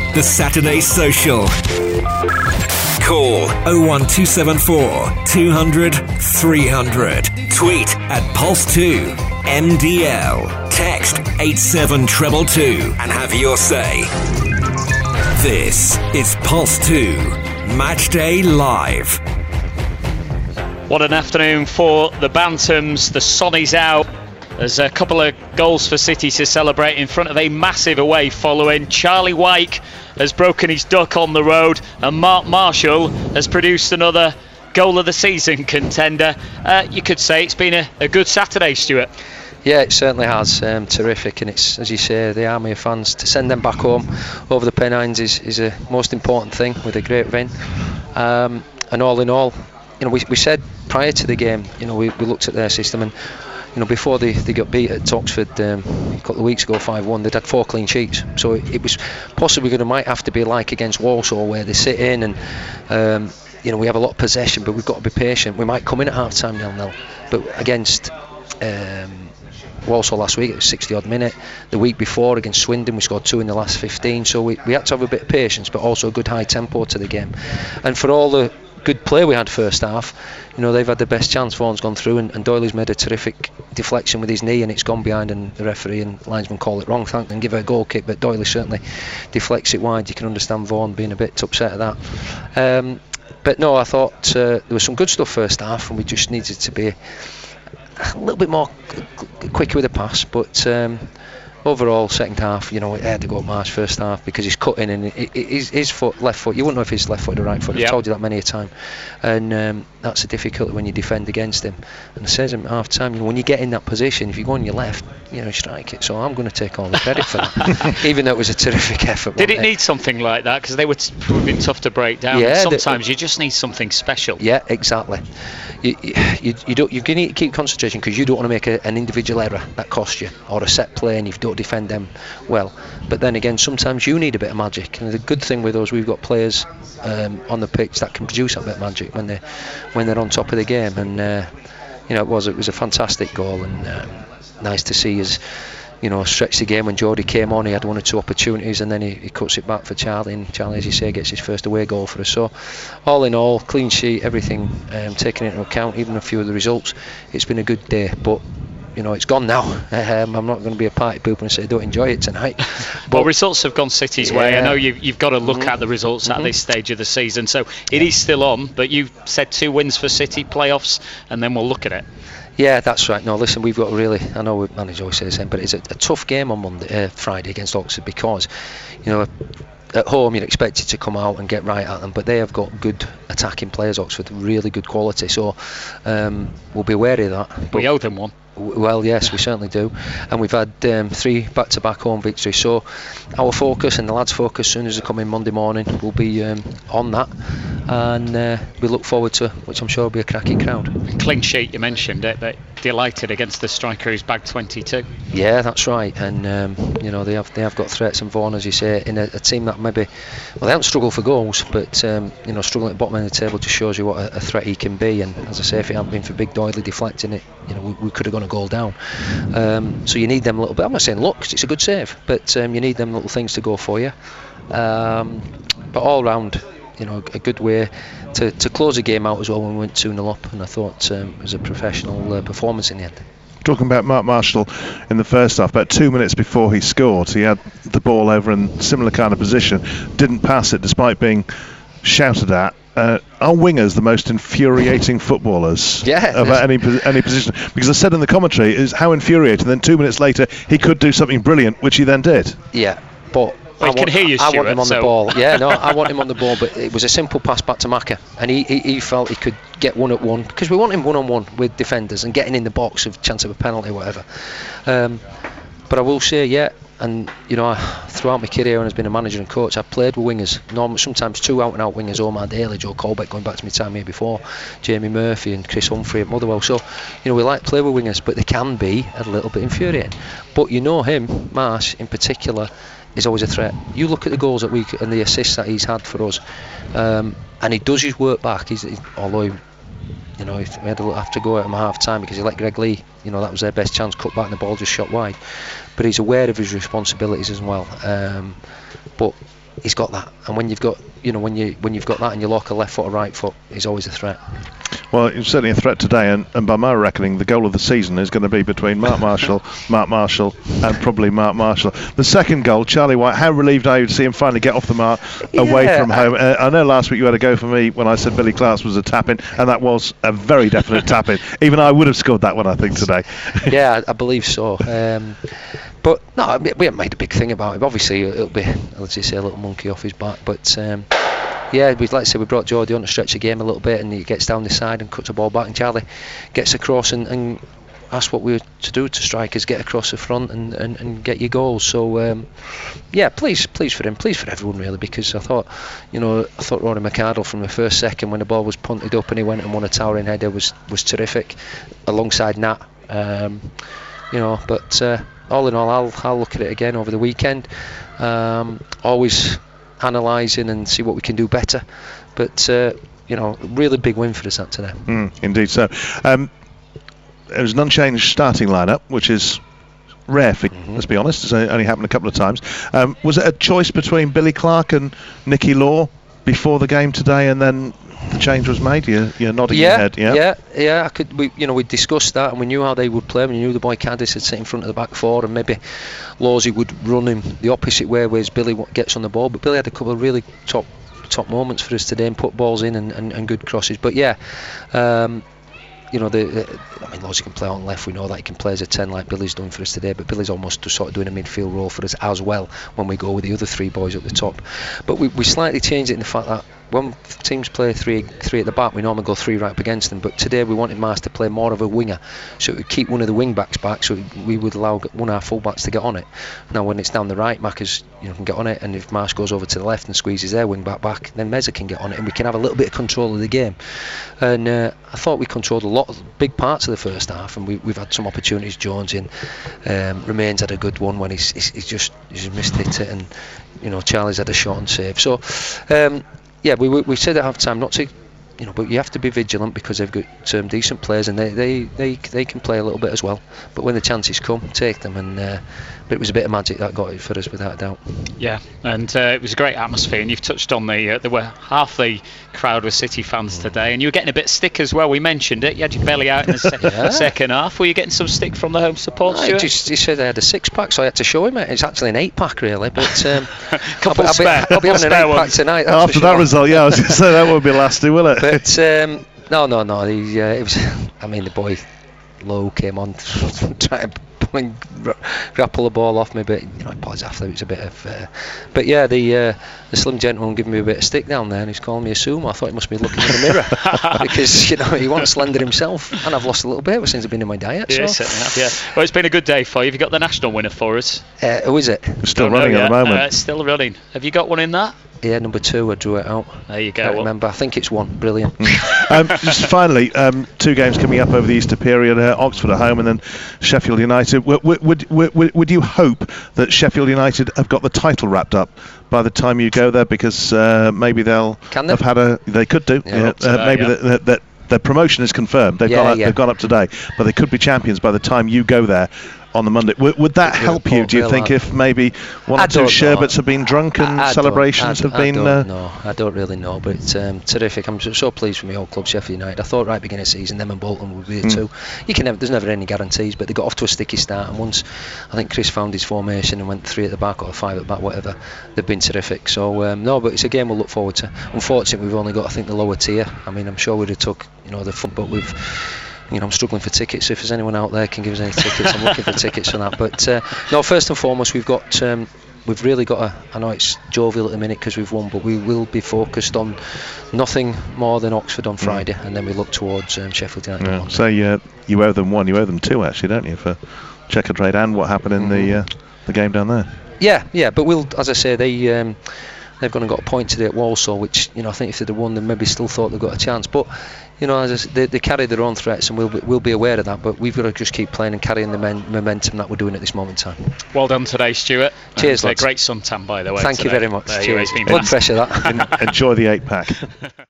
The Saturday Social. Call 01274 200 300. Tweet at Pulse2 MDL. Text 87222 and have your say. This is Pulse 2 Matchday Live. What an afternoon for the Bantams. The sun is out. There's a couple of goals for City to celebrate in front of a massive away following. Charlie Wyke has broken his duck on the road, and Mark Marshall has produced another goal of the season contender. You could say it's been a good Saturday, Stuart. Yeah, it certainly has. Terrific, and it's, as you say, the army of fans, to send them back home over the Pennines is a most important thing with a great win. And all in all, you know, we said prior to the game, you know, we looked at their system, and you know, before they got beat at Oxford a couple of weeks ago 5-1, they'd had 4 clean sheets, so it was possibly might have to be like against Walsall, where they sit in and you know, we have a lot of possession, but we've got to be patient. We might come in at half time 0-0, but against Walsall last week it was 60 odd minute. The week before against Swindon we scored 2 in the last 15, so we had to have a bit of patience, but also a good high tempo to the game. And for all the good play we had first half, you know, they've had the best chance. Vaughan's gone through, and Doyley's made a terrific deflection with his knee, and it's gone behind, and the referee and linesman call it wrong, thank them, give her a goal kick, but Doyley certainly deflects it wide. You can understand Vaughan being a bit upset at that. But no, I thought there was some good stuff first half, and we just needed to be a little bit more quicker with the pass, but overall second half, you know, it had to go up Marsh first half because he's cutting, and his foot, left foot, you wouldn't know if he's left foot or right foot. I've told you that many a time, and that's a difficulty when you defend against him. And I says at half time, you know, when you get in that position, if you go on your left, you know, strike it. So I'm going to take all the credit for that, even though it was a terrific effort. Did it need something like that, because they were proving tough to break down? Yeah, sometimes you just need something special. Yeah, exactly. You need to keep concentration, because you don't want to make an individual error that costs you, or a set play and you don't defend them well. But then again, sometimes you need a bit of magic, and the good thing with us, we've got players on the pitch that can produce that bit of magic when they're on top of the game. And you know, it was a fantastic goal, and nice to see us, you know, stretch the game. When Jody came on, he had 1 or 2 opportunities, and then he cuts it back for Charlie, and Charlie, as you say, gets his first away goal for us. So all in all, clean sheet, everything taken into account, even a few of the results, it's been a good day. But you know, it's gone now. I'm not going to be a party pooper and say don't enjoy it tonight. But well, results have gone City's way. I know you've got to look at the results at this stage of the season, so it is still on, but you said 2 wins for City, playoffs, and then we'll look at it. Yeah, that's right. No, listen, we've got really, I know we manager always says the same, but it's a tough game on Friday against Oxford, because, you know, at home you're expected to come out and get right at them, but they have got good attacking players, Oxford, really good quality, so we'll be wary of that. But we owe them one. Well, yes, we certainly do, and we've had 3 back-to-back home victories, so our focus and the lads' focus as soon as they come in Monday morning will be on that, and we look forward to, which I'm sure will be a cracking crowd. Clean sheet, you mentioned it, but delighted against the striker who's bagged 22. Yeah, that's right, and you know, they have got threats, and Vaughan, as you say, in a team that maybe, well, they haven't struggled for goals, but you know, struggling at the bottom end of the table just shows you what a threat he can be. And as I say, if it hadn't been for Big Doyley deflecting it, you know, we could have gone a goal down. So you need them little bit. I'm not saying luck, 'cause it's a good save, but you need them little things to go for you. But all round, you know, a good way to close the game out as well when we went 2-0 up, and I thought it was a professional performance in the end. Talking about Mark Marshall in the first half, about 2 minutes before he scored, he had the ball over in similar kind of position, didn't pass it despite being shouted at. Are wingers the most infuriating footballers about any position? Because I said in the commentary, is how infuriating. Then 2 minutes later, he could do something brilliant, which he then did. Yeah, but I want him on the ball. Yeah, no, I want him on the ball, but it was a simple pass back to Maka, and he felt he could get 1-on-1, because we want him 1-on-1 with defenders and getting in the box of chance of a penalty or whatever. But I will say, and you know, throughout my career and as been a manager and coach, I've played with wingers, sometimes 2 out-and-out wingers, Omar Daly, Joe Colbeck, going back to my time here before, Jamie Murphy and Chris Humphrey at Motherwell. So, you know, we like to play with wingers, but they can be a little bit infuriating. But you know him, Marsh in particular, is always a threat. You look at the goals that and the assists that he's had for us, and he does his work back. Although You know, we had to have to go at him at half time because he let Greg Lee, you know, that was their best chance, cut back and the ball just shot wide. But he's aware of his responsibilities as well. But he's got that, and when you've got, you know, when you've got that and you lock a left foot or right foot, he's always a threat. Well, it's certainly a threat today, and by my reckoning, the goal of the season is going to be between Mark Marshall, and probably Mark Marshall. The second goal, Charlie White, how relieved are you to see him finally get off the mark away from home? I know last week you had a go for me when I said Billy Clark's was a tap-in, and that was a very definite tap-in. Even I would have scored that one, I think, today. Yeah, I believe so. But no, we haven't made a big thing about it. Obviously, it'll be, let's just say, a little monkey off his back. But yeah, like I said, we brought Geordie on to stretch the game a little bit, and he gets down the side and cuts the ball back, and Charlie gets across, and that's what we were to do to strikers, get across the front and get your goals. So yeah, pleased for him, pleased for everyone really, because I thought Rory McArdle from the first second when the ball was punted up and he went and won a towering header was terrific, alongside Nat. You know, but all in all, I'll look at it again over the weekend. Always analysing and see what we can do better. But you know, really big win for us that today. Indeed. So it was an unchanged starting lineup, which is rare for let's be honest. It's only happened a couple of times. Was it a choice between Billy Clark and Nicky Law before the game today, and then the change was made? You're nodding your head. Yeah. We discussed that, and we knew how they would play. We knew the boy Caddis would sit in front of the back four, and maybe Lawsy would run him the opposite way, whereas Billy gets on the ball. But Billy had a couple of really top moments for us today and put balls in and good crosses. But yeah, you know, I mean, Lawsy can play on left. We know that he can play as a 10 like Billy's done for us today, but Billy's almost sort of doing a midfield role for us as well when we go with the other three boys at the top. But we slightly changed it in the fact that when teams play three at the back, we normally go three right up against them. But today we wanted Mars to play more of a winger, so it would keep one of the wing backs back, so we would allow one of our full backs to get on it. Now when it's down the right, Maccas, you know, can get on it, and if Mars goes over to the left and squeezes their wing back, then Meza can get on it, and we can have a little bit of control of the game. And I thought we controlled a lot of big parts of the first half, and we've had some opportunities. Jones in, Remains had a good one when he's just missed it, and you know, Charlie's had a shot and save. So yeah, we said at half time not to, you know, but you have to be vigilant because they've got decent players, and they can play a little bit as well. But when the chances come, take them. And but it was a bit of magic that got it for us, without a doubt. Yeah, and it was a great atmosphere. And you've touched on there were half the crowd were City fans today, and you were getting a bit of stick as well. We mentioned it. You had your belly out in the second half. Were you getting some stick from the home support? No, he said they had a 6-pack, so I had to show him it. It's actually an 8-pack really, but I'll be having an 8-pack tonight. After that result, yeah, I was going to say that won't be lasting, will it? But no. It was. I mean, the boy Lowe came on trying to grapple the ball off me, but you know, paused after. It was a bit of. But yeah, the slim gentleman giving me a bit of stick down there, and he's calling me a sumo. I thought he must be looking in the mirror because you know he wants slender himself, and I've lost a little bit since I've been in my diet. Yeah, so. certainly have. Yeah. Well, it's been a good day for you. Have you got the national winner for us? Who is it? Still running at the moment. Still running. Have you got one in that? Yeah, number 2. I drew it out. There you go. I can't remember. I think it's 1. Brilliant. Just finally, 2 games coming up over the Easter period. Oxford at home, and then Sheffield United. Would you hope that Sheffield United have got the title wrapped up by the time you go there? Because maybe they'll have had They could do. Yeah, maybe that their promotion is confirmed. They've gone up today, but they could be champions by the time you go there on the Monday. Would that help you, do you think, if maybe one or two sherbets have been drunk and celebrations have been... I don't really know, but it's terrific. I'm so pleased for my old club, Sheffield United. I thought right beginning of the season, them and Bolton would be the two. There's never any guarantees, but they got off to a sticky start, and once I think Chris found his formation and went 3 at the back or 5 at the back, whatever, they've been terrific. So no, but it's a game we'll look forward to. Unfortunately, we've only got, I think, the lower tier. I mean, I'm sure we'd have took, you know, the fun, but I'm struggling for tickets. If there's anyone out there can give us any tickets, I'm looking for tickets for that. But no, first and foremost, we've really got I know it's jovial at the minute because we've won, but we will be focused on nothing more than Oxford on Friday, and then we look towards Sheffield United on Monday. So you owe them 1, you owe them 2 actually, don't you, for Checker Trade and what happened in the game down there? Yeah, but we'll, as I say, they've gone and got a point today at Walsall, which, you know, I think if they'd have won, they maybe still thought they've got a chance. But, you know, they carry their own threats, and we'll be aware of that. But we've got to just keep playing and carrying the momentum that we're doing at this moment in time. Well done today, Stuart. Cheers, lads. Great suntan, by the way. Thank you very much. Cheers. Blood pressure, that. Enjoy the 8-pack.